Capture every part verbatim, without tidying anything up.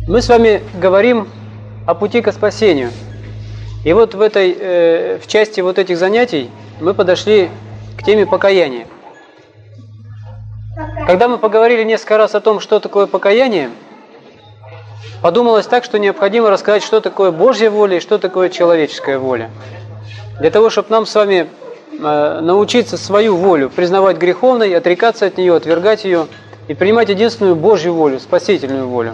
Мы с вами говорим о пути к спасению. И вот в этой, э, в части вот этих занятий мы подошли к теме покаяния. Когда мы поговорили несколько раз о том, что такое покаяние, подумалось так, что необходимо рассказать, что такое Божья воля и что такое человеческая воля. Для того, чтобы нам с вами э, научиться свою волю признавать греховной, отрекаться от нее, отвергать ее и принимать единственную Божью волю, спасительную волю.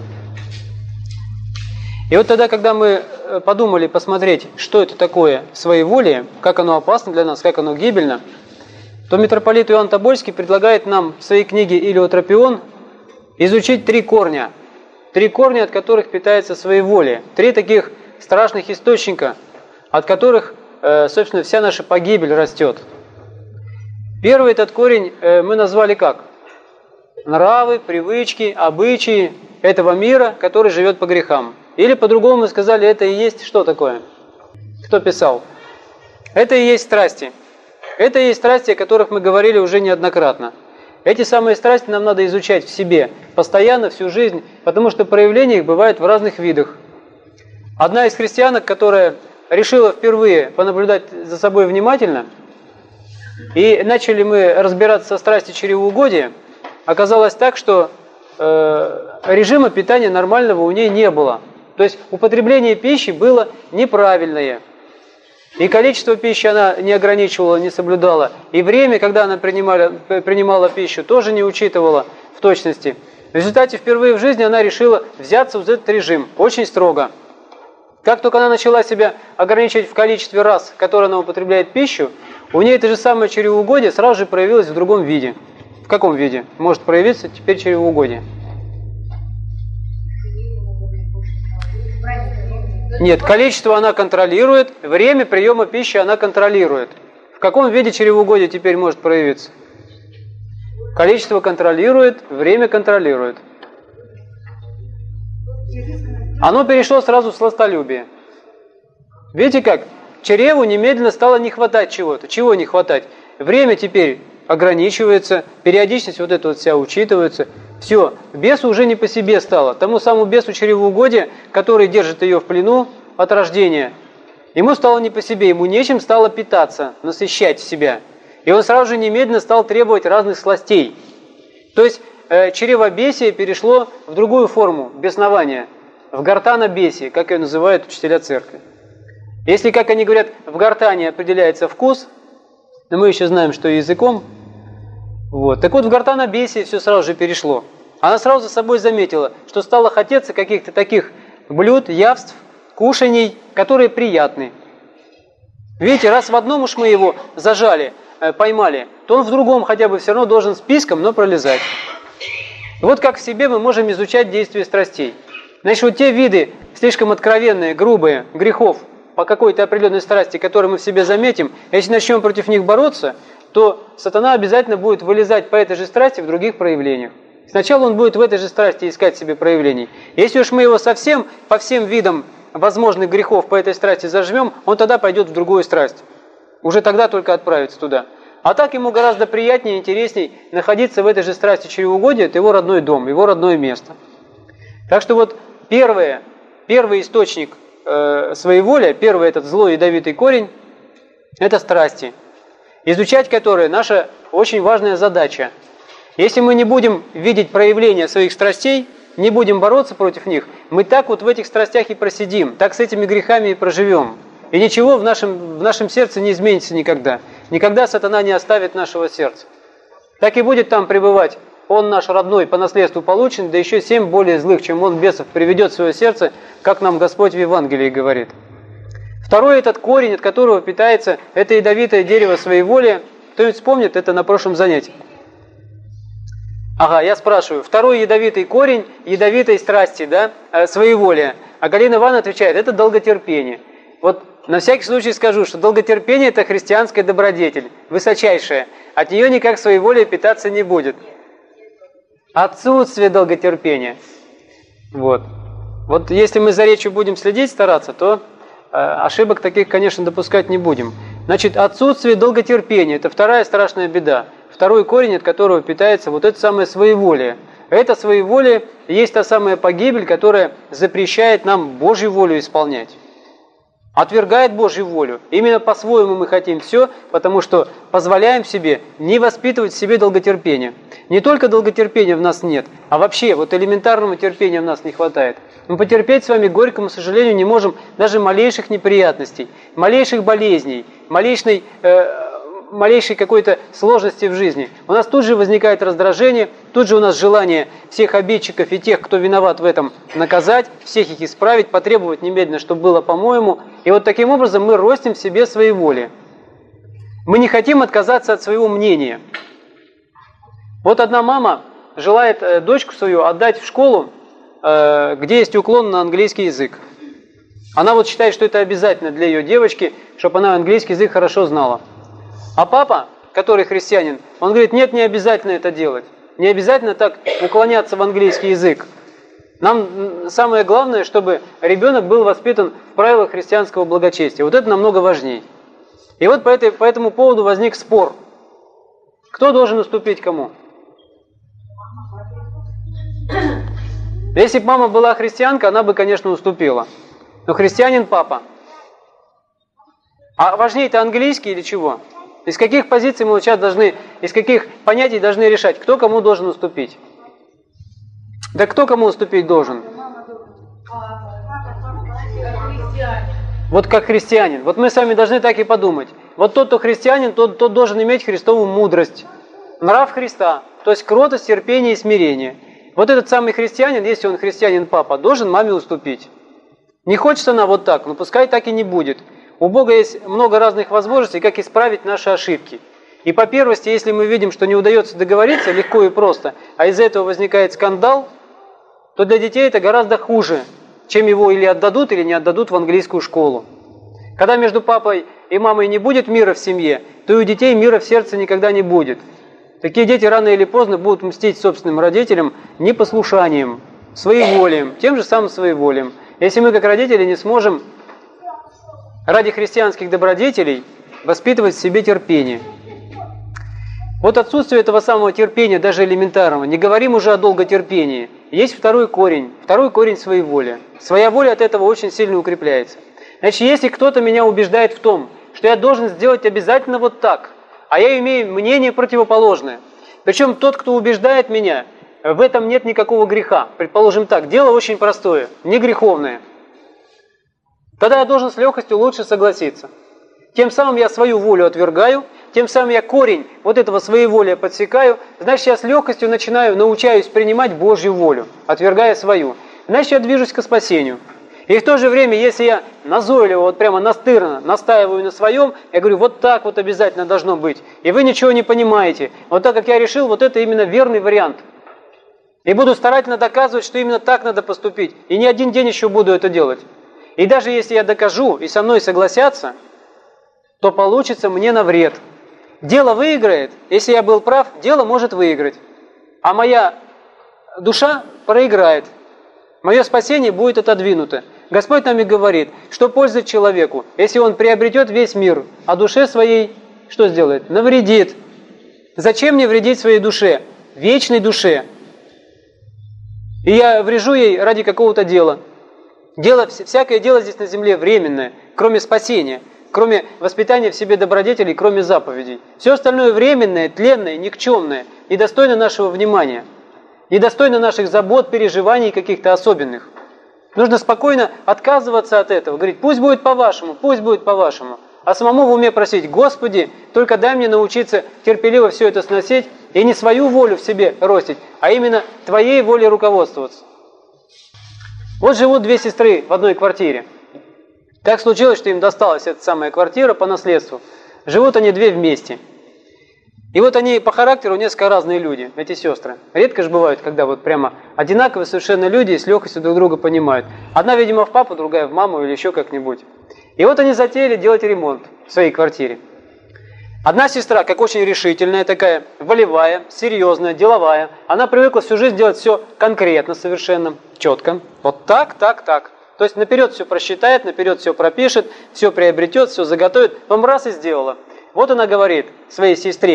И вот тогда, когда мы подумали посмотреть, что это такое своеволие, как оно опасно для нас, как оно гибельно, то митрополит Иоанн Тобольский предлагает нам в своей книге «Илиотропион» изучить три корня. Три корня, от которых питается своеволие. Три таких страшных источника, от которых, собственно, вся наша погибель растет. Первый этот корень мы назвали как? Нравы, привычки, обычаи этого мира, который живет по грехам. Или по-другому мы сказали, это и есть что такое? Кто писал? Это и есть страсти. Это и есть страсти, о которых мы говорили уже неоднократно. Эти самые страсти нам надо изучать в себе постоянно, всю жизнь, потому что проявления их бывают в разных видах. Одна из христианок, которая решила впервые понаблюдать за собой внимательно, и начали мы разбираться со страстью чревоугодия, оказалось так, что э, режима питания нормального у ней не было. То есть употребление пищи было неправильное. И количество пищи она не ограничивала, не соблюдала. И время, когда она принимала, принимала пищу, тоже не учитывала в точности. В результате впервые в жизни она решила взяться за этот режим очень строго. Как только она начала себя ограничивать в количестве раз, которые она употребляет пищу, у нее это же самое чревоугодие сразу же проявилось в другом виде. В каком виде может проявиться теперь чревоугодие? Нет, количество она контролирует, время приема пищи она контролирует. В каком виде чревоугодие теперь может проявиться? Количество контролирует, время контролирует. Оно перешло сразу в сластолюбие. Видите как? Чреву немедленно стало не хватать чего-то. Чего не хватать? Время теперь ограничивается, периодичность вот эта вот вся учитывается. Все, бесу уже не по себе стало. Тому самому бесу чревоугодия, который держит ее в плену от рождения, ему стало не по себе, ему нечем стало питаться, насыщать себя. И он сразу же немедленно стал требовать разных сластей. То есть э, чревобесие перешло в другую форму беснования, в гортанобесие, как ее называют учителя церкви. Если, как они говорят, в гортане определяется вкус, но мы еще знаем, что языком. Вот. Так вот, в гортанобесие все сразу же перешло. Она сразу за собой заметила, что стало хотеться каких-то таких блюд, явств, кушаний, которые приятны. Видите, раз в одном уж мы его зажали, поймали, то он в другом хотя бы все равно должен списком, но пролезать. И вот как в себе мы можем изучать действия страстей. Значит, вот те виды, слишком откровенные, грубые, грехов, по какой-то определенной страсти, которые мы в себе заметим, если начнем против них бороться, то сатана обязательно будет вылезать по этой же страсти в других проявлениях. Сначала он будет в этой же страсти искать себе проявлений. Если уж мы его совсем по всем видам возможных грехов по этой страсти зажмем, он тогда пойдет в другую страсть. Уже тогда только отправится туда. А так ему гораздо приятнее и интересней находиться в этой же страсти чревоугодия, это его родной дом, его родное место. Так что вот первое, первый источник э, своеволия, первый этот злой ядовитый корень, это страсти, изучать которые наша очень важная задача. Если мы не будем видеть проявления своих страстей, не будем бороться против них, мы так вот в этих страстях и просидим, так с этими грехами и проживем. И ничего в нашем, в нашем сердце не изменится никогда. Никогда сатана не оставит нашего сердца. Так и будет там пребывать. Он наш родной, по наследству получен, да еще семь более злых, чем он, бесов, приведет в свое сердце, как нам Господь в Евангелии говорит. Второй этот корень, от которого питается это ядовитое дерево своеволия, кто-нибудь вспомнит, это на прошлом занятии. Ага, я спрашиваю, второй ядовитый корень ядовитой страсти, да, своеволия. А Галина Ивановна отвечает, это долготерпение. Вот на всякий случай скажу, что долготерпение – это христианская добродетель, высочайшая. От нее никак своеволие питаться не будет. Отсутствие долготерпения. Вот. Вот если мы за речью будем следить, стараться, то э, ошибок таких, конечно, допускать не будем. Значит, отсутствие долготерпения – это вторая страшная беда. Второй корень, от которого питается вот это самое своеволие. Это своеволие есть та самая погибель, которая запрещает нам Божью волю исполнять. Отвергает Божью волю. Именно по-своему мы хотим все, потому что позволяем себе не воспитывать в себе долготерпение. Не только долготерпения в нас нет, а вообще вот элементарного терпения в нас не хватает. Мы потерпеть с вами, к горькому сожалению, не можем даже малейших неприятностей, малейших болезней, малейшей, э, малейшей какой-то сложности в жизни. У нас тут же возникает раздражение, тут же у нас желание всех обидчиков и тех, кто виноват в этом, наказать, всех их исправить, потребовать немедленно, чтобы было по-моему. И вот таким образом мы ростим в себе своеволие. Мы не хотим отказаться от своего мнения. Вот одна мама желает дочку свою отдать в школу, где есть уклон на английский язык. Она вот считает, что это обязательно для ее девочки, чтобы она английский язык хорошо знала. А папа, который христианин, он говорит, нет, не обязательно это делать. Не обязательно так уклоняться в английский язык. Нам самое главное, чтобы ребенок был воспитан в правилах христианского благочестия. Вот это намного важнее. И вот по, этой, по этому поводу возник спор. Кто должен уступить кому? Если бы мама была христианка, она бы, конечно, уступила. Но христианин папа. А важнее-то английский или чего? Из каких позиций мы сейчас должны, из каких понятий должны решать, кто кому должен уступить? Да кто кому уступить должен? Вот как христианин. Вот мы с вами должны так и подумать. Вот тот, кто христианин, тот, тот должен иметь Христову мудрость. Нрав Христа. То есть кротость, терпение и смирение. Вот этот самый христианин, если он христианин папа, должен маме уступить. Не хочется она вот так, но пускай так и не будет. У Бога есть много разных возможностей, как исправить наши ошибки. И по первости, если мы видим, что не удается договориться легко и просто, а из-за этого возникает скандал, то для детей это гораздо хуже, чем его или отдадут, или не отдадут в английскую школу. Когда между папой и мамой не будет мира в семье, то и у детей мира в сердце никогда не будет. Такие дети рано или поздно будут мстить собственным родителям непослушанием, своеволием, тем же самым своеволием. Если мы, как родители, не сможем ради христианских добродетелей воспитывать в себе терпение. Вот отсутствие этого самого терпения, даже элементарного, не говорим уже о долготерпении, есть второй корень, второй корень своеволия. Своя воля от этого очень сильно укрепляется. Значит, если кто-то меня убеждает в том, что я должен сделать обязательно вот так, а я имею мнение противоположное, причем тот, кто убеждает меня, в этом нет никакого греха. Предположим так, дело очень простое, не греховное. Тогда я должен с легкостью лучше согласиться. Тем самым я свою волю отвергаю, тем самым я корень вот этого своеволия подсекаю, значит, я с легкостью начинаю, научаюсь принимать Божью волю, отвергая свою. Значит, я движусь к спасению. И в то же время, если я назойливо, вот прямо настырно настаиваю на своем, я говорю, вот так вот обязательно должно быть, и вы ничего не понимаете, вот так как я решил, вот это именно верный вариант. И буду старательно доказывать, что именно так надо поступить, и не один день еще буду это делать. И даже если я докажу, и со мной согласятся, то получится мне на вред. Дело выиграет, если я был прав, дело может выиграть. А моя душа проиграет. Мое спасение будет отодвинуто. Господь нам и говорит, что польза человеку, если он приобретет весь мир, а душе своей что сделает? Навредит. Зачем мне вредить своей душе? Вечной душе. И я врежу ей ради какого-то дела. Дело, всякое дело здесь на земле временное, кроме спасения, кроме воспитания в себе добродетелей, кроме заповедей. Все остальное временное, тленное, никчемное, недостойно нашего внимания, недостойно наших забот, переживаний каких-то особенных. Нужно спокойно отказываться от этого, говорить, пусть будет по-вашему, пусть будет по-вашему. А самому в уме просить, Господи, только дай мне научиться терпеливо все это сносить и не свою волю в себе ростить, а именно Твоей волей руководствоваться. Вот живут две сестры в одной квартире. Так случилось, что им досталась эта самая квартира по наследству. Живут они две вместе. И вот они по характеру несколько разные люди, эти сестры. Редко же бывают, когда вот прямо одинаковые совершенно люди и с легкостью друг друга понимают. Одна, видимо, в папу, другая в маму или еще как-нибудь. И вот они затеяли делать ремонт в своей квартире. Одна сестра, как очень решительная такая, волевая, серьезная, деловая, она привыкла всю жизнь делать все конкретно совершенно, четко. Вот так, так, так. То есть наперед все просчитает, наперед все пропишет, все приобретет, все заготовит, потом раз и сделала. Вот она говорит своей сестре,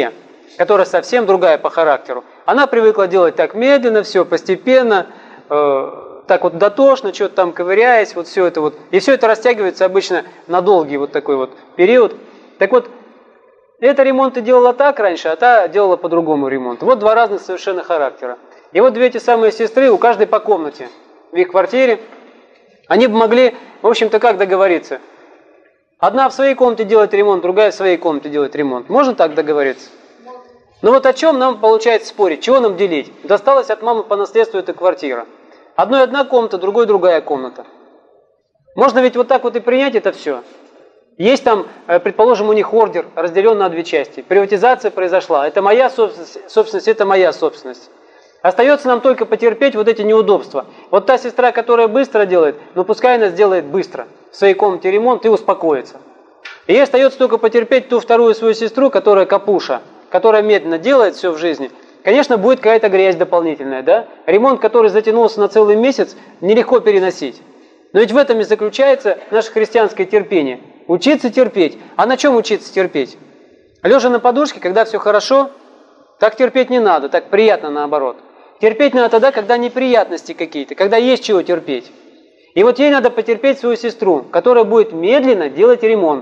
которая совсем другая по характеру. Она привыкла делать так медленно, все постепенно, э, так вот дотошно, что-то там ковыряясь, вот все это вот. И все это растягивается обычно на долгий вот такой вот период. Так вот, это ремонт ты делала так раньше, а та делала по-другому ремонт. Вот два разных совершенно характера. И вот две эти самые сестры, у каждой по комнате в их квартире, они бы могли, в общем-то, как договориться? Одна в своей комнате делает ремонт, другая в своей комнате делает ремонт. Можно так договориться? Ну вот о чем нам получается спорить? Чего нам делить? Досталась от мамы по наследству эта квартира. Одной одна комната, другой другая комната. Можно ведь вот так вот и принять это все. Есть там, предположим, у них ордер, разделен на две части. Приватизация произошла. Это моя собственность, собственность, это моя собственность. Остается нам только потерпеть вот эти неудобства. Вот та сестра, которая быстро делает, ну пускай она сделает быстро в своей комнате ремонт и успокоится. И ей остается только потерпеть ту вторую свою сестру, которая капуша, которая медленно делает все в жизни. Конечно, будет какая-то грязь дополнительная, да? Ремонт, который затянулся на целый месяц, нелегко переносить. Но ведь в этом и заключается наше христианское терпение. Учиться терпеть. А на чем учиться терпеть? Лежа на подушке, когда все хорошо, так терпеть не надо, так приятно наоборот. Терпеть надо тогда, когда неприятности какие-то, когда есть чего терпеть. И вот ей надо потерпеть свою сестру, которая будет медленно делать ремонт.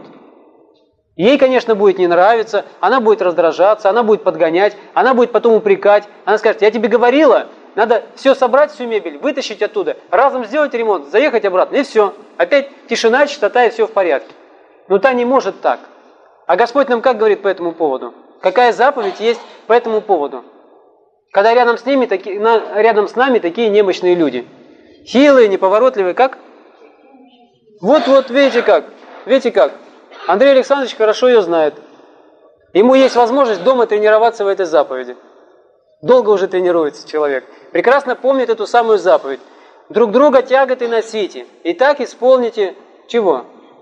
Ей, конечно, будет не нравиться, она будет раздражаться, она будет подгонять, она будет потом упрекать. Она скажет: я тебе говорила, надо все собрать, всю мебель, вытащить оттуда, разом сделать ремонт, заехать обратно, и все. Опять тишина, чистота, и все в порядке. Но та не может так. А Господь нам как говорит по этому поводу? Какая заповедь есть по этому поводу? Когда рядом с, ними, таки, на, рядом с нами такие немощные люди. Хилые, неповоротливые, как? Вот-вот, видите как? Видите как? Андрей Александрович хорошо ее знает. Ему есть возможность дома тренироваться в этой заповеди. Долго уже тренируется человек. Прекрасно помнит эту самую заповедь. Друг друга тяготы носите. И так исполните чего?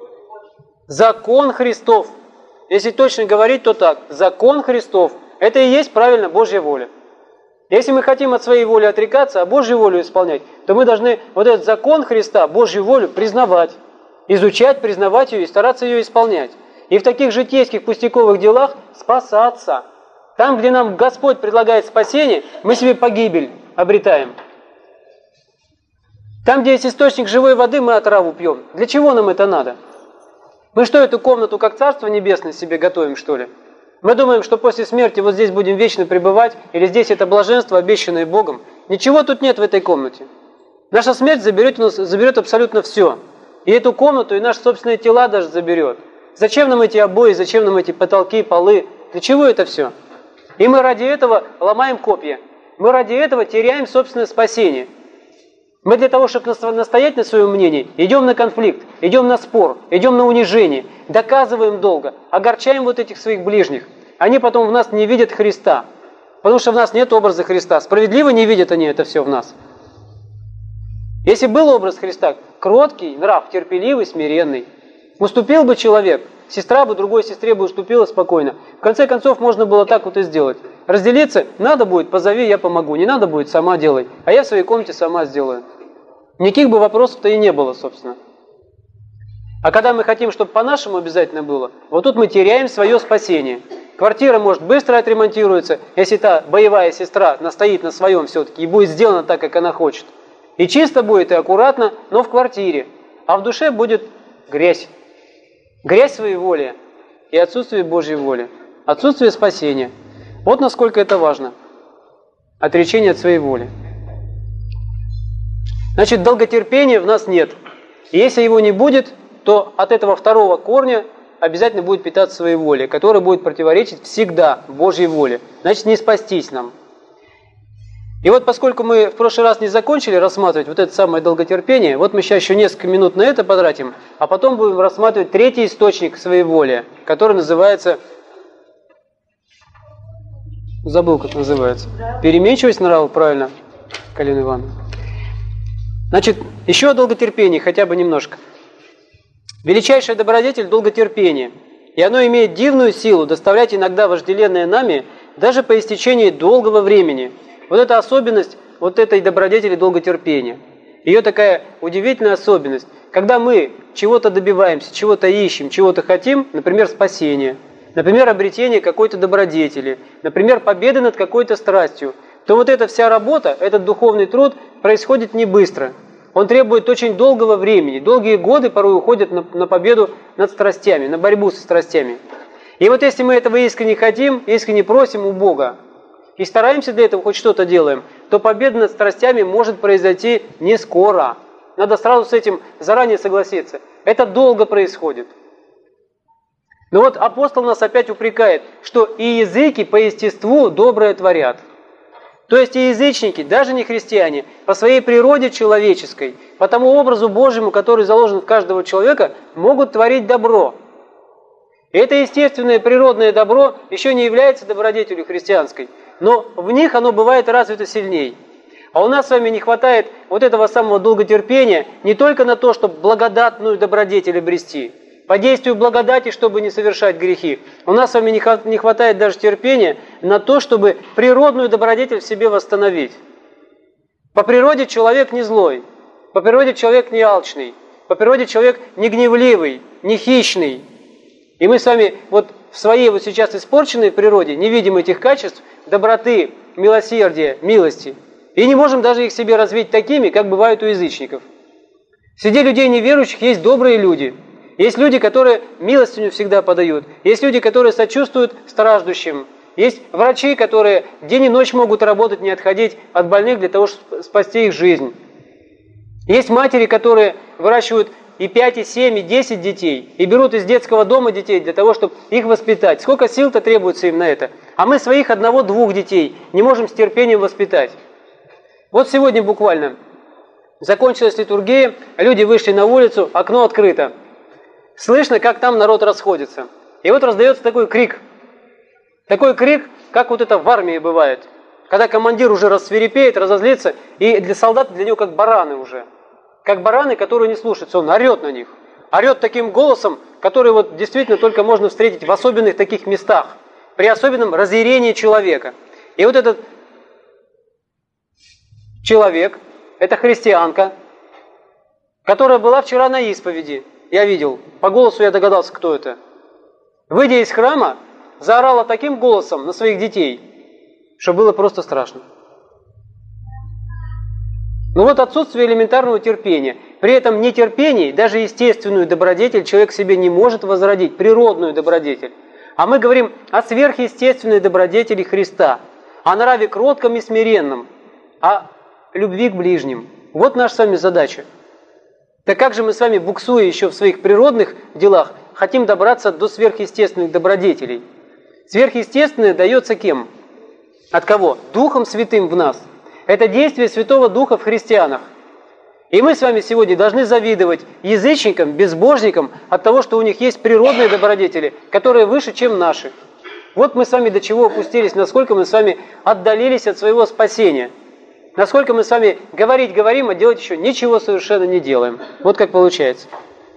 Закон Христов. Если точно говорить, то так. Закон Христов. Это и есть правильно Божья воля. Если мы хотим от своей воли отрекаться, а Божью волю исполнять, то мы должны вот этот закон Христа, Божью волю, признавать, изучать, признавать ее и стараться ее исполнять. И в таких житейских пустяковых делах спасаться. Там, где нам Господь предлагает спасение, мы себе погибель обретаем. Там, где есть источник живой воды, мы отраву пьем. Для чего нам это надо? Мы что, эту комнату как Царство Небесное себе готовим, что ли? Мы думаем, что после смерти вот здесь будем вечно пребывать, или здесь это блаженство, обещанное Богом. Ничего тут нет в этой комнате. Наша смерть заберет, у нас, заберет абсолютно все. И эту комнату, и наши собственные тела даже заберет. Зачем нам эти обои, зачем нам эти потолки, полы? Для чего это все? И мы ради этого ломаем копья. Мы ради этого теряем собственное спасение. Мы для того, чтобы настоять на своем мнении, идем на конфликт, идем на спор, идем на унижение, доказываем долго, огорчаем вот этих своих ближних. Они потом в нас не видят Христа, потому что в нас нет образа Христа. Справедливо не видят они это все в нас. Если был образ Христа, кроткий, нрав, терпеливый, смиренный, уступил бы человек, сестра бы другой сестре бы уступила спокойно. В конце концов, можно было так вот и сделать. Разделиться, надо будет, позови, я помогу, не надо будет, сама делай, а я в своей комнате сама сделаю. Никаких бы вопросов-то и не было, собственно. А когда мы хотим, чтобы по-нашему обязательно было, вот тут мы теряем свое спасение. Квартира, может, быстро отремонтируется, если та боевая сестра настоит на своем все-таки и будет сделана так, как она хочет. И чисто будет, и аккуратно, но в квартире. А в душе будет грязь. Грязь своей воли и отсутствие Божьей воли. Отсутствие спасения. Вот насколько это важно. Отречение от своей воли. Значит, долготерпения в нас нет. И если его не будет, то от этого второго корня обязательно будет питаться своей волей, которая будет противоречить всегда Божьей воле. Значит, не спастись нам. И вот поскольку мы в прошлый раз не закончили рассматривать вот это самое долготерпение, вот мы сейчас еще несколько минут на это потратим, а потом будем рассматривать третий источник своей воли, который называется... Забыл, как называется. Переменчивость нрава, правильно, Галина Ивановна. Значит, еще о долготерпении, хотя бы немножко. Величайшая добродетель – долготерпение. И оно имеет дивную силу доставлять иногда вожделенное нами даже по истечении долгого времени. Вот эта особенность вот этой добродетели долготерпения. Ее такая удивительная особенность. Когда мы чего-то добиваемся, чего-то ищем, чего-то хотим, например, спасения, например, обретение какой-то добродетели, например, победы над какой-то страстью, то вот эта вся работа, этот духовный труд происходит не быстро. Он требует очень долгого времени. Долгие годы порой уходят на, на победу над страстями, на борьбу со страстями. И вот если мы этого искренне хотим, искренне просим у Бога, и стараемся для этого, хоть что-то делаем, то победа над страстями может произойти не скоро. Надо сразу с этим заранее согласиться. Это долго происходит. Но вот апостол нас опять упрекает, что и языки по естеству доброе творят. То есть и язычники, даже не христиане, по своей природе человеческой, по тому образу Божьему, который заложен в каждого человека, могут творить добро. И это естественное природное добро еще не является добродетелью христианской, но в них оно бывает развито сильней. А у нас с вами не хватает вот этого самого долготерпения не только на то, чтобы благодатную добродетель обрести, по действию благодати, чтобы не совершать грехи. У нас с вами не хватает даже терпения на то, чтобы природную добродетель в себе восстановить. По природе человек не злой, по природе человек не алчный, по природе человек не гневливый, не хищный. И мы с вами вот в своей вот сейчас испорченной природе не видим этих качеств доброты, милосердия, милости. И не можем даже их себе развить такими, как бывают у язычников. Среди людей неверующих есть добрые люди. Есть люди, которые милостыню всегда подают. Есть люди, которые сочувствуют страждущим. Есть врачи, которые день и ночь могут работать, не отходить от больных для того, чтобы спасти их жизнь. Есть матери, которые выращивают и пять, и семь, и десять детей, и берут из детского дома детей для того, чтобы их воспитать. Сколько сил-то требуется им на это? А мы своих одного-двух детей не можем с терпением воспитать. Вот сегодня буквально закончилась литургия, люди вышли на улицу, окно открыто. Слышно, как там народ расходится. И вот раздается такой крик. Такой крик, как вот это в армии бывает. Когда командир уже рассвирепеет, разозлится, и для солдат, для него как бараны уже. Как бараны, которые не слушаются, он орет на них. Орет таким голосом, который вот действительно только можно встретить в особенных таких местах. При особенном разъярении человека. И вот этот человек, эта христианка, которая была вчера на исповеди, я видел, по голосу я догадался, кто это. Выйдя из храма, заорала таким голосом на своих детей, что было просто страшно. Ну вот отсутствие элементарного терпения. При этом нетерпении, даже естественную добродетель человек себе не может возродить, природную добродетель. А мы говорим о сверхъестественной добродетели Христа, о нраве кротком и смиренном, о любви к ближним. Вот наша с вами задача. Так как же мы с вами, буксуя еще в своих природных делах, хотим добраться до сверхъестественных добродетелей? Сверхъестественное дается кем? От кого? Духом Святым в нас. Это действие Святого Духа в христианах. И мы с вами сегодня должны завидовать язычникам, безбожникам от того, что у них есть природные добродетели, которые выше, чем наши. Вот мы с вами до чего опустились, насколько мы с вами отдалились от своего спасения. Насколько мы с вами говорить говорим, а делать еще ничего совершенно не делаем. Вот как получается.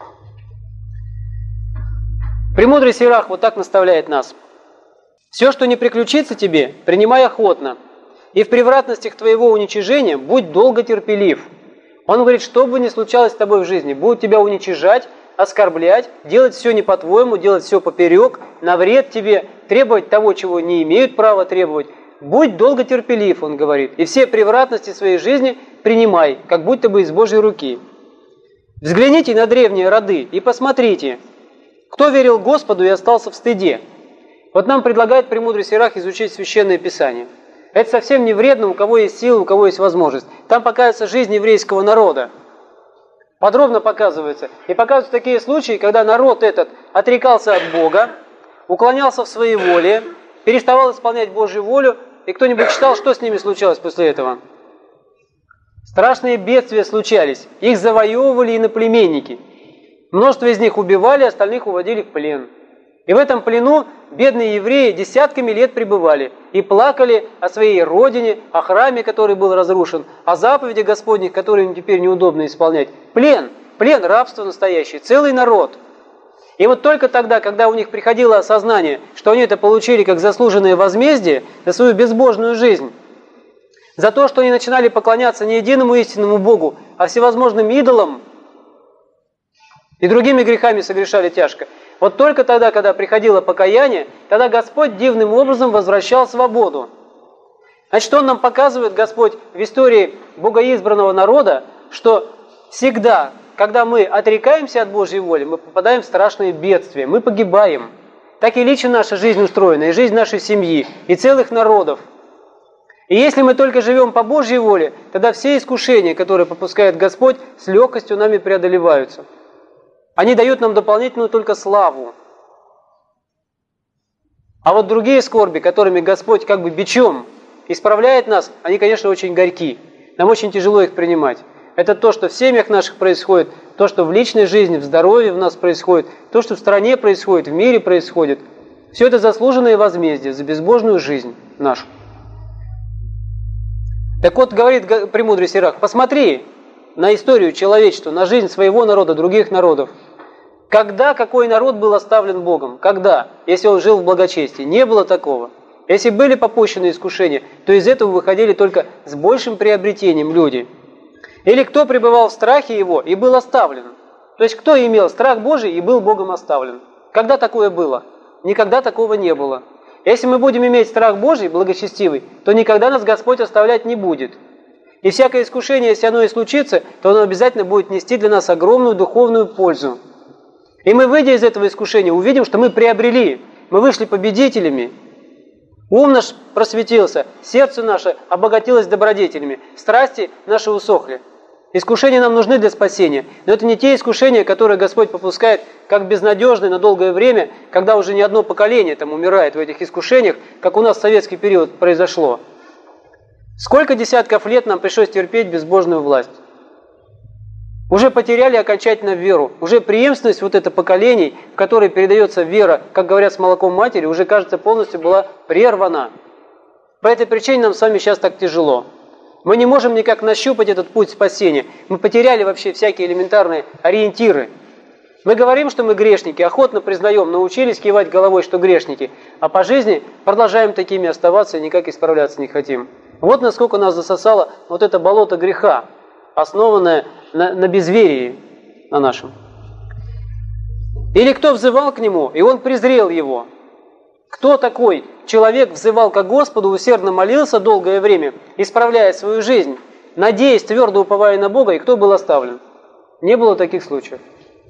Премудрый Сирах вот так наставляет нас. «Все, что не приключится тебе, принимай охотно, и в превратностях твоего уничижения будь долго терпелив». Он говорит, что бы ни случалось с тобой в жизни, будут тебя уничижать, оскорблять, делать все не по-твоему, делать все поперек, на вред тебе, требовать того, чего не имеют права требовать. Будь долго терпелив, он говорит, и все превратности своей жизни принимай, как будто бы из Божьей руки. Взгляните на древние роды и посмотрите, кто верил Господу и остался в стыде. Вот нам предлагает премудрый Сирах изучить Священное Писание. Это совсем не вредно, у кого есть сила, у кого есть возможность. Там показывается жизнь еврейского народа. Подробно показывается. И показываются такие случаи, когда народ этот отрекался от Бога, уклонялся в своей воле, переставал исполнять Божью волю, и кто-нибудь читал, что с ними случалось после этого? Страшные бедствия случались. Их завоевывали иноплеменники. Множество из них убивали, остальных уводили в плен. И в этом плену бедные евреи десятками лет пребывали и плакали о своей родине, о храме, который был разрушен, о заповедях Господних, которые им теперь неудобно исполнять. Плен, плен, рабство настоящее, целый народ. И вот только тогда, когда у них приходило осознание, что они это получили как заслуженное возмездие за свою безбожную жизнь, за то, что они начинали поклоняться не единому истинному Богу, а всевозможным идолам, и другими грехами согрешали тяжко. Вот только тогда, когда приходило покаяние, тогда Господь дивным образом возвращал свободу. Значит, Он нам показывает, Господь, в истории богоизбранного народа, что всегда, когда мы отрекаемся от Божьей воли, мы попадаем в страшные бедствия, мы погибаем. Так и лично наша жизнь устроена, и жизнь нашей семьи, и целых народов. И если мы только живем по Божьей воле, тогда все искушения, которые попускает Господь, с легкостью нами преодолеваются. Они дают нам дополнительную только славу. А вот другие скорби, которыми Господь как бы бичом исправляет нас, они, конечно, очень горьки. Нам очень тяжело их принимать. Это то, что в семьях наших происходит, то, что в личной жизни, в здоровье в нас происходит, то, что в стране происходит, в мире происходит. Все это заслуженное возмездие за безбожную жизнь нашу. Так вот, говорит премудрый Сирах, посмотри на историю человечества, на жизнь своего народа, других народов. Когда какой народ был оставлен Богом? Когда? Если он жил в благочестии. Не было такого. Если были попущены искушения, то из этого выходили только с большим приобретением люди. Или кто пребывал в страхе его и был оставлен? То есть кто имел страх Божий и был Богом оставлен? Когда такое было? Никогда такого не было. Если мы будем иметь страх Божий, благочестивый, то никогда нас Господь оставлять не будет. И всякое искушение, если оно и случится, то оно обязательно будет нести для нас огромную духовную пользу. И мы, выйдя из этого искушения, увидим, что мы приобрели, мы вышли победителями. Ум наш просветился, сердце наше обогатилось добродетелями, страсти наши усохли. Искушения нам нужны для спасения, но это не те искушения, которые Господь попускает как безнадежные на долгое время, когда уже не одно поколение там умирает в этих искушениях, как у нас в советский период произошло. Сколько десятков лет нам пришлось терпеть безбожную власть? Уже потеряли окончательно веру, уже преемственность вот это поколений, в которой передается вера, как говорят, с молоком матери, уже, кажется, полностью была прервана. По этой причине нам с вами сейчас так тяжело. Мы не можем никак нащупать этот путь спасения. Мы потеряли вообще всякие элементарные ориентиры. Мы говорим, что мы грешники, охотно признаем, научились кивать головой, что грешники, а по жизни продолжаем такими оставаться и никак исправляться не хотим. Вот насколько нас засосало вот это болото греха, основанное на, на безверии на нашем. Или кто взывал к Нему, и Он презрел его. Кто такой человек взывал ко Господу, усердно молился долгое время, исправляя свою жизнь, надеясь, твердо уповая на Бога, и кто был оставлен? Не было таких случаев.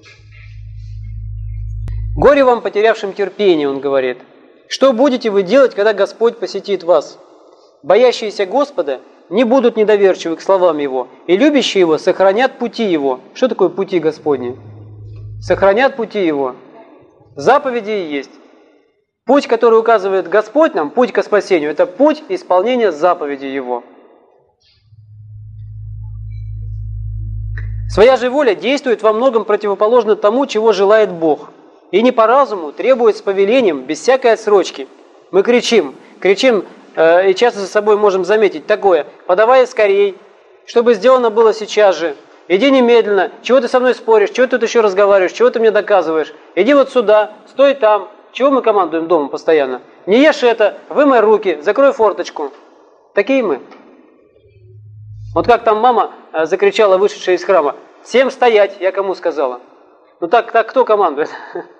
«Горе вам, потерявшим терпение», Он говорит. «Что будете вы делать, когда Господь посетит вас? Боящиеся Господа не будут недоверчивы к словам Его, и любящие Его сохранят пути Его». Что такое пути Господни? Сохранят пути Его. Заповеди и есть. Путь, который указывает Господь нам, путь к спасению, это путь исполнения заповедей Его. Своя же воля действует во многом противоположно тому, чего желает Бог. И не по разуму требует с повелением, без всякой отсрочки. Мы кричим, кричим, э, и часто за собой можем заметить такое: «Подавай скорей, чтобы сделано было сейчас же. Иди немедленно, чего ты со мной споришь, чего ты тут еще разговариваешь, чего ты мне доказываешь? Иди вот сюда, стой там». Чего мы командуем дома постоянно? Не ешь это, вымой руки, закрой форточку. Такие мы. Вот как там мама закричала, вышедшая из храма: «Всем стоять!» Я кому сказала? Ну так, так кто командует?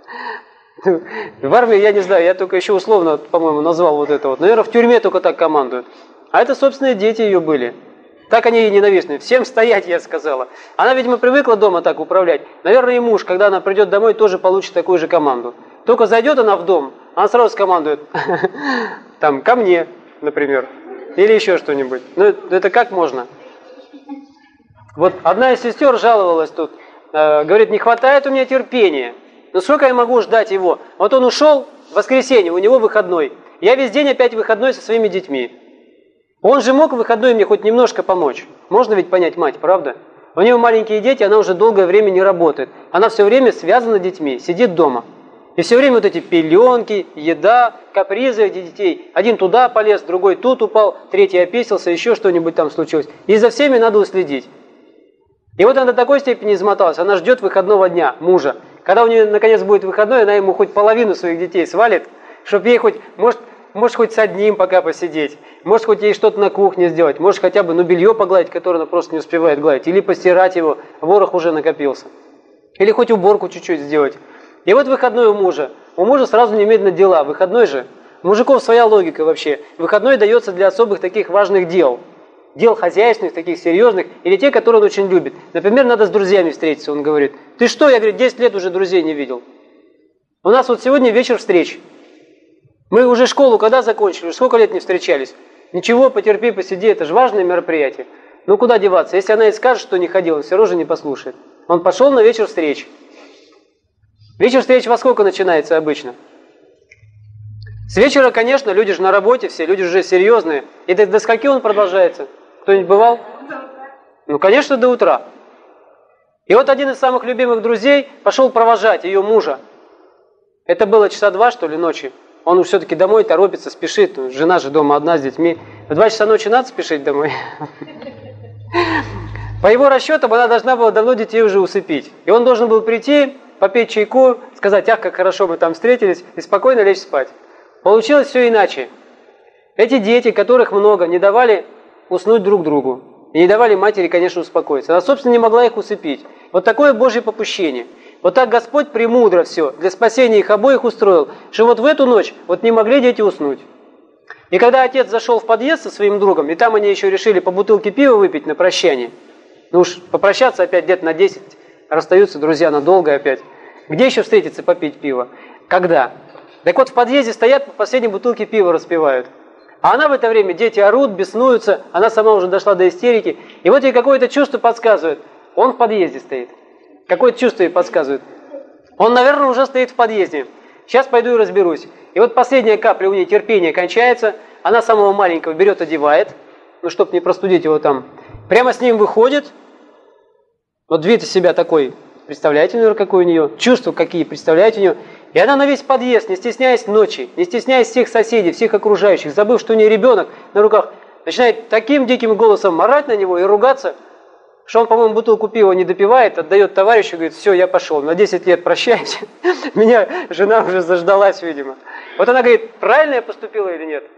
В армии, я не знаю, я только еще условно, по-моему, назвал вот это вот. Наверное, в тюрьме только так командуют. А это, собственные дети ее были. Так они ей ненавистны. «Всем стоять!» я сказала. Она, видимо, привыкла дома так управлять. Наверное, и муж, когда она придет домой, тоже получит такую же команду. Только зайдет она в дом, она сразу скомандует, там, ко мне, например, или еще что-нибудь. Ну, это как можно? Вот одна из сестер жаловалась тут, э, говорит: «Не хватает у меня терпения. Ну сколько я могу ждать его? Вот он ушел в воскресенье, у него выходной. Я весь день опять выходной со своими детьми. Он же мог в выходной мне хоть немножко помочь. Можно ведь понять мать, правда? У нее маленькие дети, она уже долгое время не работает. Она все время связана с детьми, сидит дома. И все время вот эти пеленки, еда, капризы детей. Один туда полез, другой тут упал, третий описался, еще что-нибудь там случилось. И за всеми надо уследить. И вот она до такой степени измоталась, она ждет выходного дня мужа. Когда у нее наконец будет выходной, она ему хоть половину своих детей свалит, чтобы ей хоть, может, может хоть с одним пока посидеть, может хоть ей что-то на кухне сделать, может хотя бы ну, белье погладить, которое она просто не успевает гладить, или постирать его, ворох уже накопился. Или хоть уборку чуть-чуть сделать. И вот выходной у мужа. У мужа сразу немедленно дела. Выходной же. У мужиков своя логика вообще. Выходной дается для особых таких важных дел. Дел хозяйственных, таких серьезных, или те, которые он очень любит. Например, надо с друзьями встретиться, он говорит. Ты что, я, говорю, десять лет уже друзей не видел. У нас вот сегодня вечер встреч. Мы уже школу когда закончили, сколько лет не встречались. Ничего, потерпи, посиди, это же важное мероприятие. Ну куда деваться, если она и скажет, что не ходил, он все равно же не послушает. Он пошел на вечер встреч. Вечер встреч во сколько начинается обычно? С вечера, конечно, люди же на работе все, люди уже серьезные. И до, до скольки он продолжается? Кто-нибудь бывал? Ну, конечно, до утра. И вот один из самых любимых друзей пошел провожать ее мужа. Это было часа два, что ли, ночи. Он все-таки домой торопится, спешит. Жена же дома одна с детьми. В два часа ночи надо спешить домой. По его расчетам, она должна была давно детей уже усыпить. И он должен был прийти, попить чайку, сказать, ах, как хорошо мы там встретились, и спокойно лечь спать. Получилось все иначе. Эти дети, которых много, не давали уснуть друг другу. И не давали матери, конечно, успокоиться. Она, собственно, не могла их усыпить. Вот такое Божье попущение. Вот так Господь премудро все для спасения их обоих устроил, что вот в эту ночь вот не могли дети уснуть. И когда отец зашел в подъезд со своим другом, и там они еще решили по бутылке пива выпить на прощание, ну уж попрощаться опять где-то на десять, расстаются друзья надолго опять. Где еще встретиться попить пиво? Когда? Так вот в подъезде стоят, по последней бутылке пива распивают. А она в это время, дети орут, беснуются, она сама уже дошла до истерики. И вот ей какое-то чувство подсказывает. Он в подъезде стоит. Какое-то чувство ей подсказывает. Он, наверное, уже стоит в подъезде. Сейчас пойду и разберусь. И вот последняя капля у нее терпения кончается. Она самого маленького берет, одевает. Ну, чтобы не простудить его там. Прямо с ним выходит. Вот вид из себя такой. Представляете, наверное, какой у нее. Чувства какие, представляете у нее. И она на весь подъезд, не стесняясь ночи, не стесняясь всех соседей, всех окружающих, забыв, что у нее ребенок на руках, начинает таким диким голосом орать на него и ругаться, что он, по-моему, бутылку пива не допивает, отдает товарищу, говорит, все, я пошел, на десять лет прощаюсь. Меня жена уже заждалась, видимо. Вот она говорит, правильно я поступила или нет?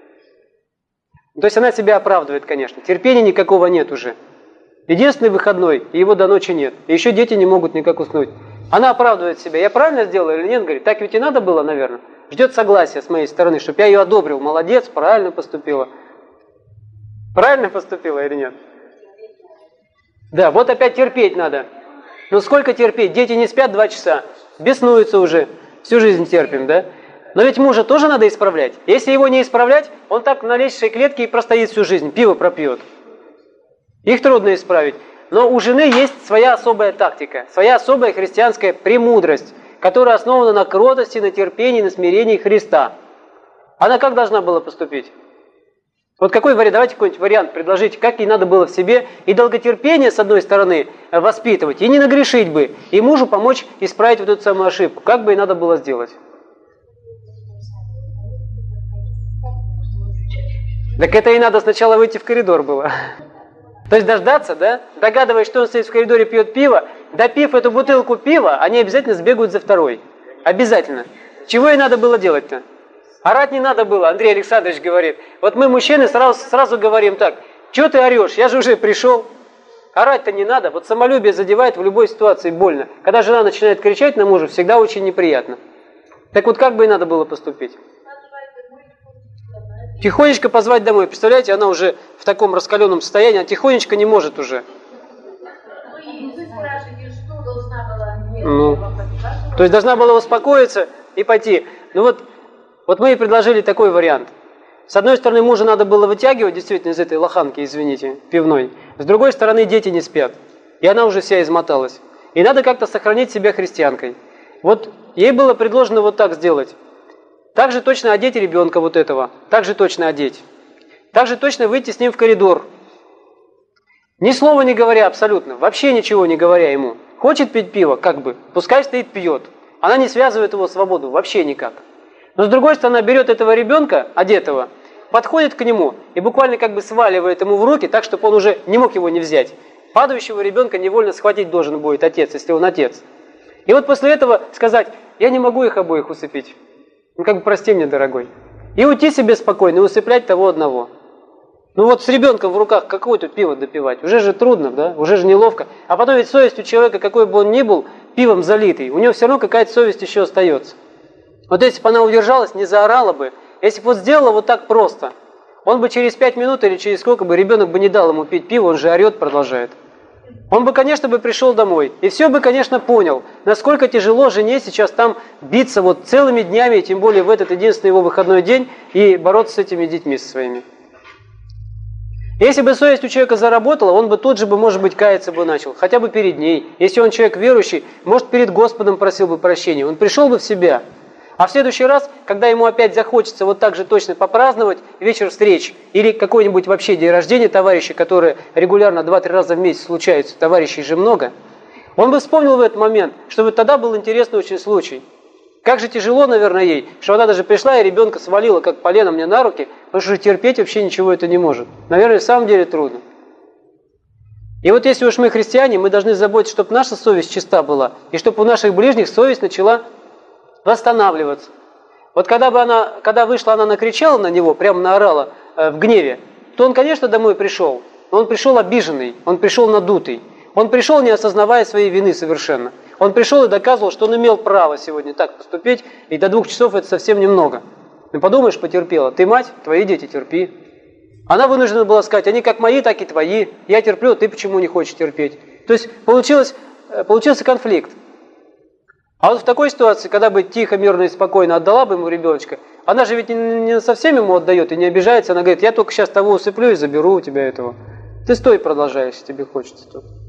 То есть она себя оправдывает, конечно. Терпения никакого нет уже. Единственный выходной, и его до ночи нет. И еще дети не могут никак уснуть. Она оправдывает себя. Я правильно сделала или нет? Говорит, так ведь и надо было, наверное. Ждет согласия с моей стороны, чтобы я ее одобрил. Молодец, правильно поступила. Правильно поступила или нет? Да, вот опять терпеть надо. Ну сколько терпеть? Дети не спят два часа. Беснуются уже. Всю жизнь терпим, да? Но ведь мужа тоже надо исправлять. Если его не исправлять, он так на лестничной клетке и простоит всю жизнь. Пиво пропьет. Их трудно исправить. Но у жены есть своя особая тактика, своя особая христианская премудрость, которая основана на кротости, на терпении, на смирении Христа. Она как должна была поступить? Вот какой вариант? Давайте какой-нибудь вариант предложите, как ей надо было в себе и долготерпение, с одной стороны, воспитывать, и не нагрешить бы, и мужу помочь исправить вот эту самую ошибку. Как бы ей надо было сделать? Так это ей надо сначала выйти в коридор было. То есть дождаться, да? Догадываясь, что он стоит в коридоре, пьет пиво, допив эту бутылку пива, они обязательно сбегают за второй. Обязательно. Чего ей надо было делать-то? Орать не надо было, Андрей Александрович говорит. Вот мы, мужчины, сразу, сразу говорим так, что ты орешь, я же уже пришел. Орать-то не надо, вот самолюбие задевает в любой ситуации больно. Когда жена начинает кричать на мужа, всегда очень неприятно. Так вот как бы ей надо было поступить? Тихонечко позвать домой. Представляете, она уже в таком раскаленном состоянии, а тихонечко не может уже. Ну, то есть должна была успокоиться и пойти. Ну вот, вот мы ей предложили такой вариант. С одной стороны, мужа надо было вытягивать действительно из этой лоханки, извините, пивной. С другой стороны, дети не спят. И она уже вся измоталась. И надо как-то сохранить себя христианкой. Вот ей было предложено вот так сделать. Так же точно одеть ребенка вот этого. Так же точно одеть. Так же точно выйти с ним в коридор. Ни слова не говоря абсолютно. Вообще ничего не говоря ему. Хочет пить пиво, как бы. Пускай стоит, пьет. Она не связывает его свободу. Вообще никак. Но с другой стороны, она берет этого ребенка, одетого, подходит к нему и буквально как бы сваливает ему в руки, так, чтобы он уже не мог его не взять. Падающего ребенка невольно схватить должен будет отец, если он отец. И вот после этого сказать, я не могу их обоих усыпить. Ну как бы прости мне, дорогой. И уйти себе спокойно и усыплять того одного. Ну вот с ребенком в руках какое тут пиво допивать? Уже же трудно, да? Уже же неловко. А потом ведь совесть у человека, какой бы он ни был, пивом залитый, у него все равно какая-то совесть еще остается. Вот если бы она удержалась, не заорала бы, если бы вот сделала вот так просто, он бы через пять минут или через сколько бы ребенок бы не дал ему пить пиво, он же орет, продолжает. Он бы, конечно, бы пришел домой и все бы, конечно, понял, насколько тяжело жене сейчас там биться вот целыми днями, тем более в этот единственный его выходной день, и бороться с этими детьми со своими. Если бы совесть у человека заработала, он бы тут же бы, может быть, каяться бы начал, хотя бы перед ней. Если он человек верующий, может, перед Господом просил бы прощения, он пришел бы в себя. А в следующий раз, когда ему опять захочется вот так же точно попраздновать вечер встреч или какой-нибудь вообще день рождения товарища, которые регулярно два-три раза в месяц случаются, товарищей же много, он бы вспомнил в этот момент, что вот тогда был интересный очень случай. Как же тяжело, наверное, ей, что она даже пришла и ребенка свалила, как полено мне на руки, потому что терпеть вообще ничего это не может. Наверное, в самом деле трудно. И вот если уж мы христиане, мы должны заботиться, чтобы наша совесть чиста была, и чтобы у наших ближних совесть начала восстанавливаться. Вот когда бы она, когда вышла, она накричала на него, прямо наорала э, в гневе, то он, конечно, домой пришел, но он пришел обиженный, он пришел надутый, он пришел, не осознавая своей вины совершенно. Он пришел и доказывал, что он имел право сегодня так поступить, и до двух часов это совсем немного. Ну подумаешь, потерпела. Ты мать, твои дети, терпи. Она вынуждена была сказать, они как мои, так и твои. Я терплю, ты почему не хочешь терпеть? То есть получилось, получился конфликт. А вот в такой ситуации, когда бы тихо, мирно и спокойно отдала бы ему ребеночка, она же ведь не совсем ему отдает и не обижается. Она говорит, я только сейчас того усыплю и заберу у тебя этого. Ты стой, продолжай, если тебе хочется.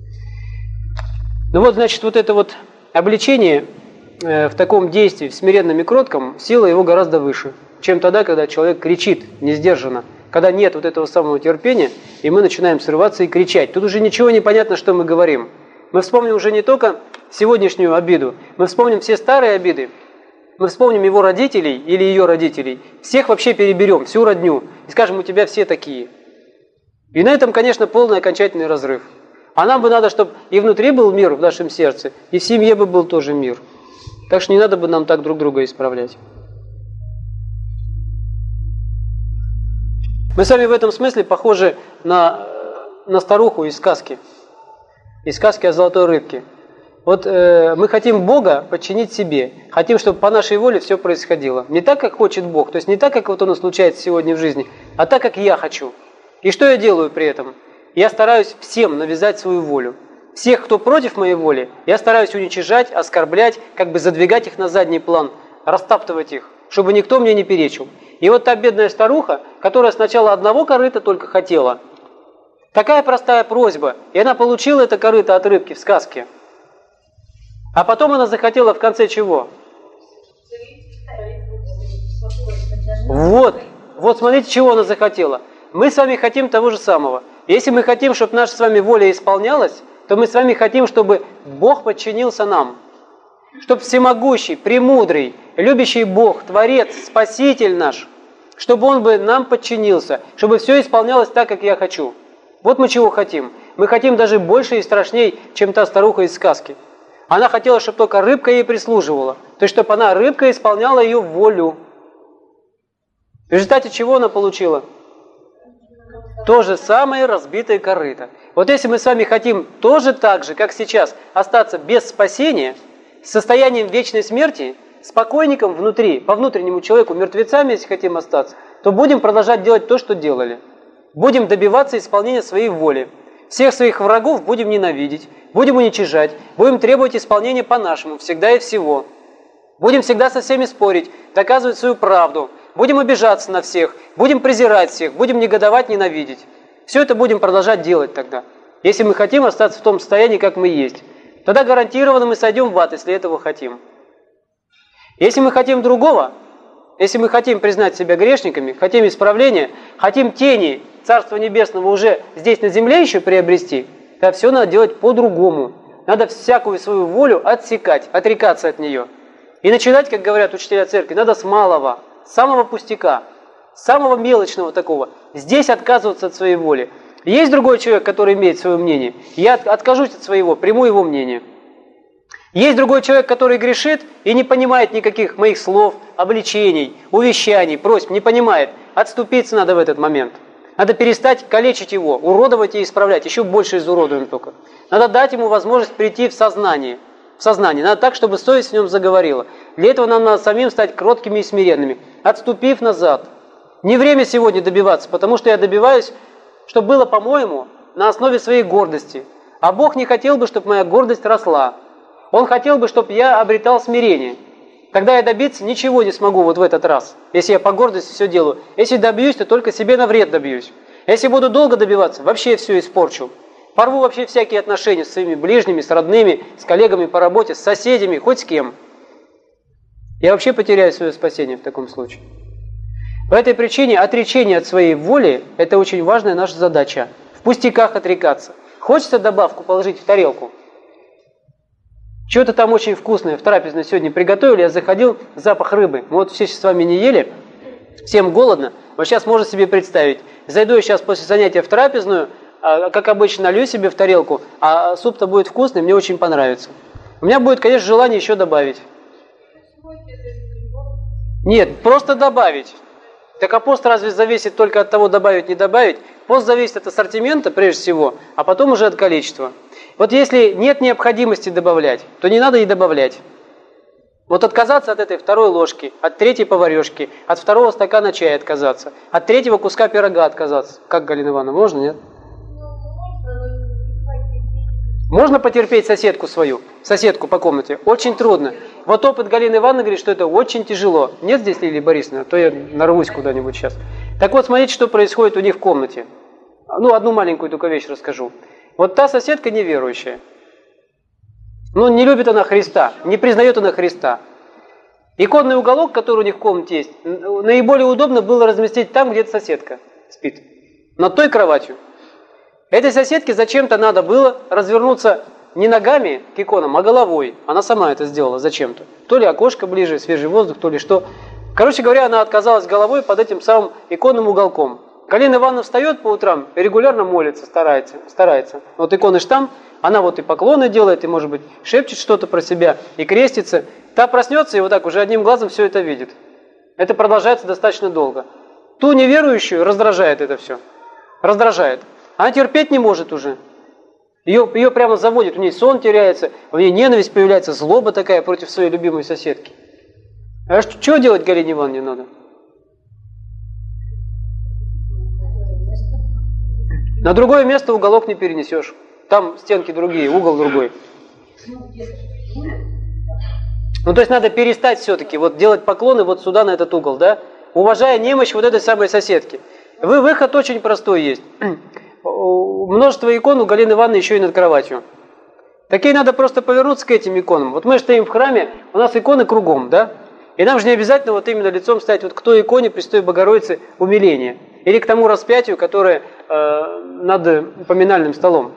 Ну вот, значит, вот это вот обличение э, в таком действии, в смиренном и кротком, сила его гораздо выше, чем тогда, когда человек кричит не сдержанно, когда нет вот этого самого терпения, и мы начинаем срываться и кричать. Тут уже ничего не понятно, что мы говорим. Мы вспомним уже не только сегодняшнюю обиду, мы вспомним все старые обиды, мы вспомним его родителей или ее родителей, всех вообще переберем, всю родню, и скажем, у тебя все такие. И на этом, конечно, полный окончательный разрыв. А нам бы надо, чтобы и внутри был мир в нашем сердце, и в семье бы был тоже мир. Так что не надо бы нам так друг друга исправлять. Мы с вами в этом смысле похожи на, на старуху из сказки. Из сказки о золотой рыбке. Вот э, мы хотим Бога подчинить себе. Хотим, чтобы по нашей воле все происходило. Не так, как хочет Бог, то есть не так, как вот оно случается сегодня в жизни, а так, как я хочу. И что я делаю при этом? Я стараюсь всем навязать свою волю. Всех, кто против моей воли, я стараюсь уничижать, оскорблять, как бы задвигать их на задний план, растаптывать их, чтобы никто мне не перечил. И вот та бедная старуха, которая сначала одного корыта только хотела, такая простая просьба, и она получила это корыто от рыбки в сказке. А потом она захотела в конце чего? Вот, вот смотрите, чего она захотела. Мы с вами хотим того же самого. Если мы хотим, чтобы наша с вами воля исполнялась, то мы с вами хотим, чтобы Бог подчинился нам. Чтобы всемогущий, премудрый, любящий Бог, Творец, Спаситель наш, чтобы Он бы нам подчинился, чтобы все исполнялось так, как я хочу. Вот мы чего хотим. Мы хотим даже больше и страшней, чем та старуха из сказки. Она хотела, чтобы только рыбка ей прислуживала. То есть, чтобы она, рыбка, исполняла ее волю. В результате чего она получила? То же самое разбитое корыто. Вот если мы с вами хотим тоже так же, как сейчас, остаться без спасения, с состоянием вечной смерти, спокойником внутри, по внутреннему человеку, мертвецами, если хотим остаться, то будем продолжать делать то, что делали. Будем добиваться исполнения своей воли. Всех своих врагов будем ненавидеть, будем уничижать, будем требовать исполнения по-нашему, всегда и всего. Будем всегда со всеми спорить, доказывать свою правду. Будем обижаться на всех, будем презирать всех, будем негодовать, ненавидеть. Все это будем продолжать делать тогда. Если мы хотим остаться в том состоянии, как мы есть, тогда гарантированно мы сойдем в ад, если этого хотим. Если мы хотим другого, если мы хотим признать себя грешниками, хотим исправления, хотим тени Царства Небесного уже здесь на земле еще приобрести, тогда все надо делать по-другому. Надо всякую свою волю отсекать, отрекаться от нее. И начинать, как говорят учителя церкви, надо с малого. Самого пустяка, самого мелочного такого. Здесь отказываться от своей воли. Есть другой человек, который имеет свое мнение. Я откажусь от своего, приму его мнение. Есть другой человек, который грешит и не понимает никаких моих слов, обличений, увещаний, просьб, не понимает. Отступиться надо в этот момент. Надо перестать калечить его, уродовать и исправлять. Еще больше изуродуем только. Надо дать ему возможность прийти в сознание. в сознании. Надо так, чтобы совесть в нем заговорила. Для этого нам надо самим стать кроткими и смиренными, отступив назад. Не время сегодня добиваться, потому что я добиваюсь, чтобы было по-моему, на основе своей гордости. А Бог не хотел бы, чтобы моя гордость росла. Он хотел бы, чтобы я обретал смирение. Тогда я добиться ничего не смогу вот в этот раз, если я по гордости все делаю. Если добьюсь, то только себе на вред добьюсь. Если буду долго добиваться, вообще все испорчу. Порву вообще всякие отношения с своими ближними, с родными, с коллегами по работе, с соседями, хоть с кем. Я вообще потеряю свое спасение в таком случае. По этой причине отречение от своей воли – это очень важная наша задача. В пустяках отрекаться. Хочется добавку положить в тарелку? Что-то там очень вкусное в трапезной сегодня приготовили, я заходил, запах рыбы. Мы вот все сейчас с вами не ели, всем голодно. Вот сейчас можно себе представить. Зайду я сейчас после занятия в трапезную, как обычно, налью себе в тарелку, а суп-то будет вкусный, мне очень понравится. У меня будет, конечно, желание еще добавить. Нет, просто добавить. Так а пост разве зависит только от того, добавить, не добавить? Пост зависит от ассортимента, прежде всего, а потом уже от количества. Вот если нет необходимости добавлять, то не надо и добавлять. Вот отказаться от этой второй ложки, от третьей поварешки, от второго стакана чая отказаться, от третьего куска пирога отказаться. Как, Галина Ивановна, можно, нет? Можно потерпеть соседку свою, соседку по комнате? Очень трудно. Вот опыт Галины Ивановны говорит, что это очень тяжело. Нет здесь Лилии Борисовны? А то я нарвусь куда-нибудь сейчас. Так вот, смотрите, что происходит у них в комнате. Ну, одну маленькую только вещь расскажу. Вот та соседка неверующая. Ну, не любит она Христа, не признает она Христа. Иконный уголок, который у них в комнате есть, наиболее удобно было разместить там, где эта соседка спит. Над той кроватью. Этой соседке зачем-то надо было развернуться не ногами к иконам, а головой. Она сама это сделала зачем-то. То ли окошко ближе, свежий воздух, то ли что. Короче говоря, она отказалась головой под этим самым иконным уголком. Галина Ивановна встает по утрам и регулярно молится, старается. старается. Вот иконы ж там, она вот и поклоны делает, и, может быть, шепчет что-то про себя, и крестится. Та проснется и вот так уже одним глазом все это видит. Это продолжается достаточно долго. Ту неверующую раздражает это все. Раздражает. Она терпеть не может уже. Ее, ее прямо заводит, у нее сон теряется, у нее ненависть появляется, злоба такая против своей любимой соседки. А что, что делать Галине Ивановне надо? На другое место уголок не перенесешь. Там стенки другие, угол другой. Ну, то есть надо перестать все-таки вот делать поклоны вот сюда, на этот угол, да? Уважая немощь вот этой самой соседки. Вы, выход очень простой есть. Множество икон у Галины Ивановны еще и над кроватью. Такие надо просто повернуться к этим иконам. Вот мы стоим в храме, у нас иконы кругом, да? И нам же не обязательно вот именно лицом стоять вот к той иконе Престой Богородицы умиления. Или к тому распятию, которое э, над поминальным столом.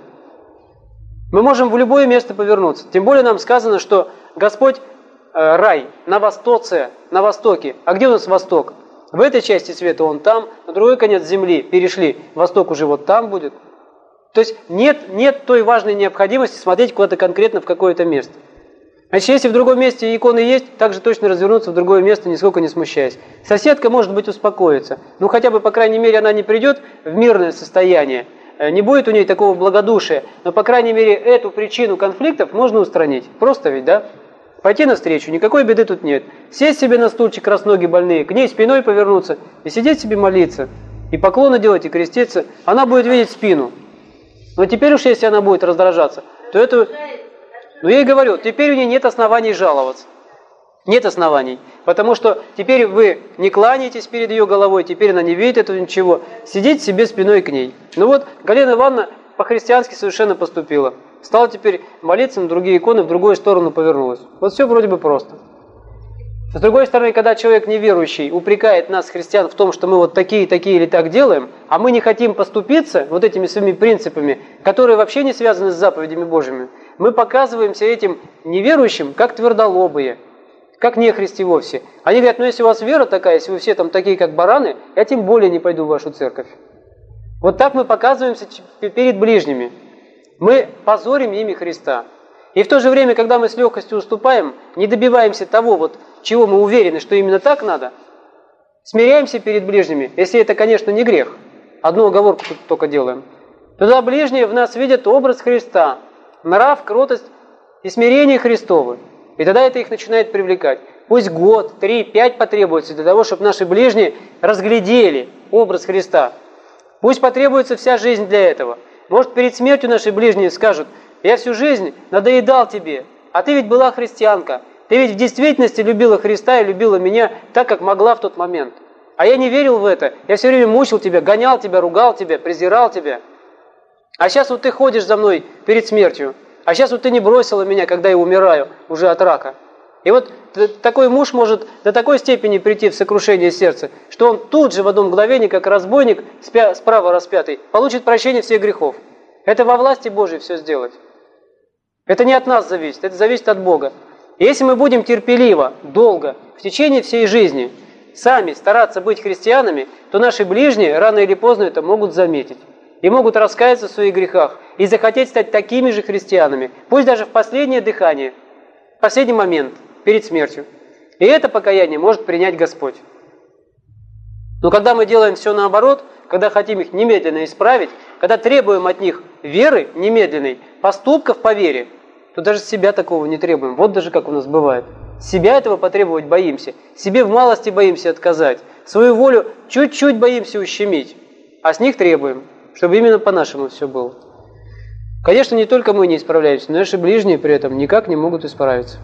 Мы можем в любое место повернуться. Тем более нам сказано, что Господь э, рай на востоце, на востоке. А где у нас восток? В этой части света он там, на другой конец земли перешли, восток уже вот там будет. То есть нет, нет той важной необходимости смотреть куда-то конкретно в какое-то место. Значит, если в другом месте иконы есть, также точно развернуться в другое место, нисколько не смущаясь. Соседка, может быть, успокоится. Ну, хотя бы, по крайней мере, она не придет в мирное состояние, не будет у нее такого благодушия, но, по крайней мере, эту причину конфликтов можно устранить. Просто ведь, да? Пойти навстречу, никакой беды тут нет. Сесть себе на стульчик, раз ноги больные, к ней спиной повернуться и сидеть себе молиться. И поклоны делать, и креститься. Она будет видеть спину. Но теперь уж, если она будет раздражаться, то это... Ну, я и говорю, теперь у нее нет оснований жаловаться. Нет оснований. Потому что теперь вы не кланяетесь перед ее головой, теперь она не видит этого ничего. Сидите себе спиной к ней. Ну вот, Галина Ивановна по-христиански совершенно поступила. Стала теперь молиться на другие иконы, в другую сторону повернулась. Вот все вроде бы просто. С другой стороны, когда человек неверующий упрекает нас, христиан, в том, что мы вот такие, такие или так делаем, а мы не хотим поступиться вот этими своими принципами, которые вообще не связаны с заповедями Божьими, мы показываемся этим неверующим, как твердолобые, как нехристи вовсе. Они говорят, ну если у вас вера такая, если вы все там такие, как бараны, я тем более не пойду в вашу церковь. Вот так мы показываемся перед ближними. Мы позорим имя Христа. И в то же время, когда мы с легкостью уступаем, не добиваемся того, вот, чего мы уверены, что именно так надо, смиряемся перед ближними, если это, конечно, не грех, одну оговорку только делаем, тогда ближние в нас видят образ Христа, нрав, кротость и смирение Христово. И тогда это их начинает привлекать. Пусть год, три, пять потребуется для того, чтобы наши ближние разглядели образ Христа. Пусть потребуется вся жизнь для этого. Может, перед смертью наши ближние скажут: «Я всю жизнь надоедал тебе, а ты ведь была христианка. Ты ведь в действительности любила Христа и любила меня так, как могла в тот момент. А я не верил в это. Я все время мучил тебя, гонял тебя, ругал тебя, презирал тебя. А сейчас вот ты ходишь за мной перед смертью. А сейчас вот ты не бросила меня, когда я умираю уже от рака». И вот такой муж может до такой степени прийти в сокрушение сердца, что он тут же в одно мгновение, как разбойник, спя, справа распятый, получит прощение всех грехов. Это во власти Божьей все сделать. Это не от нас зависит, это зависит от Бога. И если мы будем терпеливо, долго, в течение всей жизни сами стараться быть христианами, то наши ближние рано или поздно это могут заметить. И могут раскаяться в своих грехах и захотеть стать такими же христианами, пусть даже в последнее дыхание, в последний момент, перед смертью. И это покаяние может принять Господь. Но когда мы делаем все наоборот, когда хотим их немедленно исправить, когда требуем от них веры немедленной, поступков по вере, то даже себя такого не требуем. Вот даже как у нас бывает. Себя этого потребовать боимся. Себе в малости боимся отказать. Свою волю чуть-чуть боимся ущемить. А с них требуем, чтобы именно по-нашему все было. Конечно, не только мы не исправляемся, но наши ближние при этом никак не могут исправиться.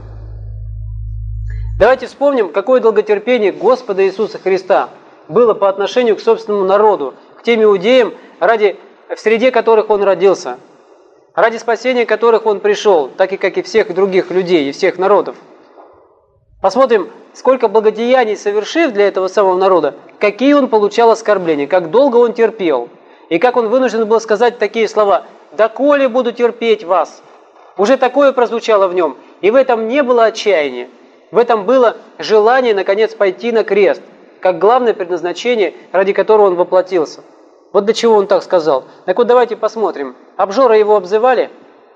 Давайте вспомним, какое долготерпение Господа Иисуса Христа было по отношению к собственному народу, к тем иудеям, ради, в среде которых Он родился, ради спасения которых Он пришел, так и как и всех других людей и всех народов. Посмотрим, сколько благодеяний совершив для этого самого народа, какие Он получал оскорбления, как долго Он терпел, и как Он вынужден был сказать такие слова: «Доколе буду терпеть вас». Уже такое прозвучало в Нем, и в этом не было отчаяния. В этом было желание, наконец, пойти на крест, как главное предназначение, ради которого Он воплотился. Вот до чего Он так сказал. Так вот, давайте посмотрим. Обжора Его обзывали?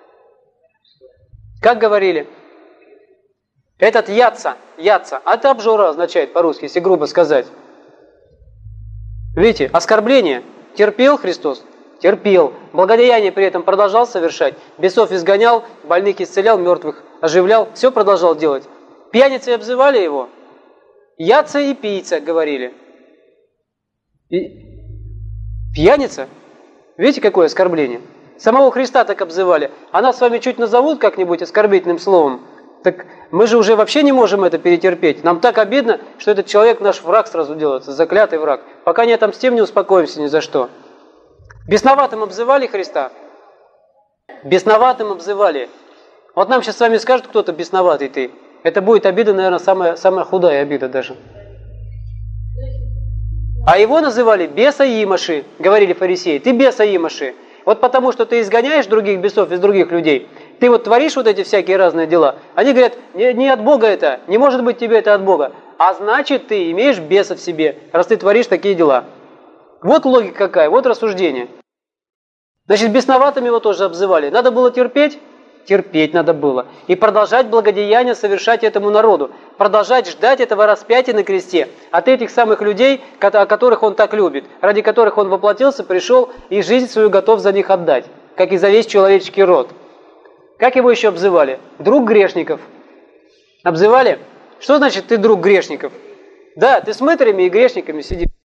Как говорили? Этот яца, яца, а это обжора означает по-русски, если грубо сказать. Видите, оскорбление. Терпел Христос? Терпел. Благодеяние при этом продолжал совершать. Бесов изгонял, больных исцелял, мертвых оживлял. Все продолжал делать. Пьяницы обзывали Его? Яца и пийца, говорили. И... Пьяница? Видите, какое оскорбление? Самого Христа так обзывали. А нас с вами чуть назовут как-нибудь оскорбительным словом. Так мы же уже вообще не можем это перетерпеть. Нам так обидно, что этот человек наш враг сразу делается, заклятый враг. Пока не отомстим, не успокоимся ни за что. Бесноватым обзывали Христа? Бесноватым обзывали. Вот нам сейчас с вами скажут кто-то: бесноватый ты. Это будет обида, наверное, самая, самая худая обида даже. А его называли бесоимаши, говорили фарисеи. Ты бесоимаши. Вот потому, что ты изгоняешь других бесов из других людей, ты вот творишь вот эти всякие разные дела. Они говорят: не, не от Бога это, не может быть тебе это от Бога. А значит, ты имеешь беса в себе, раз ты творишь такие дела. Вот логика какая, вот рассуждение. Значит, бесноватыми его тоже обзывали. Надо было терпеть? Терпеть надо было. И продолжать благодеяния совершать этому народу. Продолжать ждать этого распятия на кресте от этих самых людей, о которых Он так любит, ради которых Он воплотился, пришел и жизнь свою готов за них отдать, как и за весь человеческий род. Как его еще обзывали? Друг грешников. Обзывали? Что значит ты друг грешников? Да, ты с мытарями и грешниками сидишь.